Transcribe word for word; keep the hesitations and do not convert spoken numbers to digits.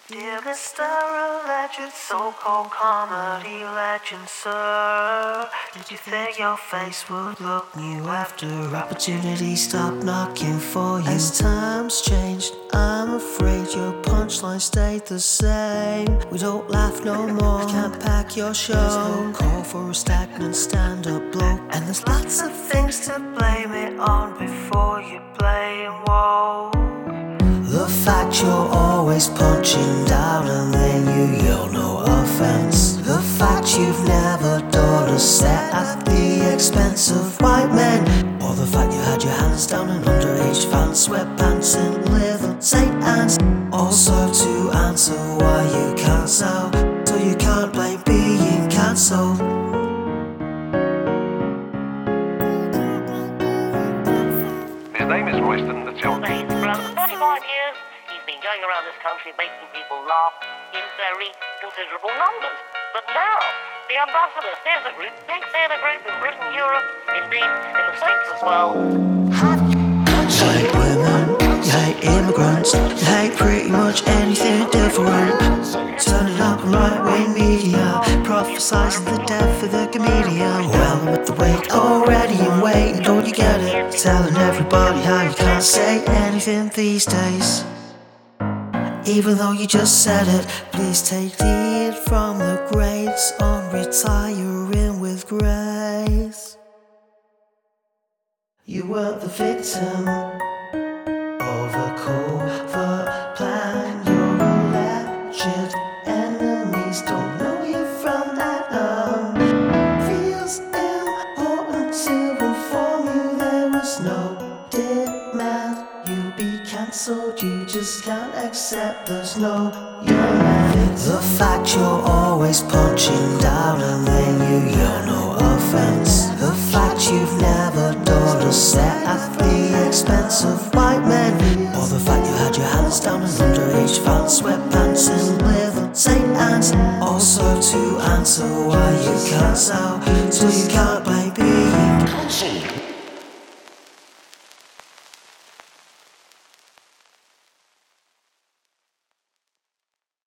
Dear Mister Alleged so-called comedy legend, sir, did you think your face would look new after opportunity stopped knocking for you? As times changed, I'm afraid your punchline stayed the same. We don't laugh no more, can't pack your show. There's no call for a stagnant stand-up bloke, and there's lots of things to blame it on before you blame whoa. The fact you're always punching down and then you yell no offense. The fact you've never done a set at the expense of white men. Or the fact you had your hands down in underage fans, sweatpants and leather Saint Anne's. Also to answer why you can't sell, so you can't blame being cancelled. His name is Royston the Children. For over forty-five years, he's been going around this country making people laugh in very considerable numbers. But now, the ambassadors theatre group, big theatre group in Britain, Europe, indeed in the States as well. You hate women, you hate immigrants, you hate pretty much anything different. Turning up on right-wing media, prophesizing the death of the comedian. Well, I'm with the wake already and waiting, don't you get it? Telling everybody how you can't say anything these days, even though you just said it. Please take lead from the greats on retiring with grace. You weren't the victim of a covert plan. Your alleged enemies don't know you from Adam. Feels important to inform you there was no demand. You be cancelled, you just can't accept there's no you're not victim. The fact you're always punching down and then you yell no offense. The fact you've never done a set at the expense of white men. Or the fact you had your hands down in underage fans, sweatpants and leather Saint Anne's. Also to answer why you can't sell, so you can't blame being cancelled.